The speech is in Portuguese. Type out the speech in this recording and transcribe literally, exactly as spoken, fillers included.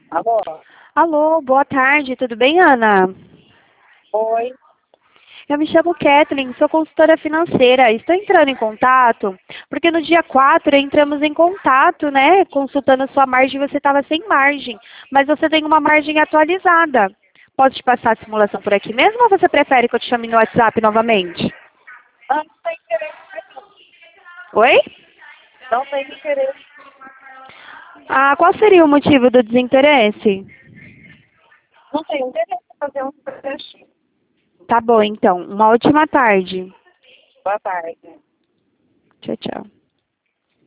Alô? Alô, boa tarde, tudo bem, Ana? Oi. Eu me chamo Kathleen, sou consultora financeira. Estou entrando em contato porque no dia quatro entramos em contato, né? Consultando a sua margem, você estava sem margem, mas você tem uma margem atualizada. Posso te passar a simulação por aqui mesmo ou você prefere que eu te chame no WhatsApp novamente? Ah, não tem interesse. Oi? Não tem interesse. Ah, qual seria o motivo do desinteresse? Não tem interesse em fazer um teste. Tá bom, então. Uma ótima tarde. Boa tarde. Tchau, tchau.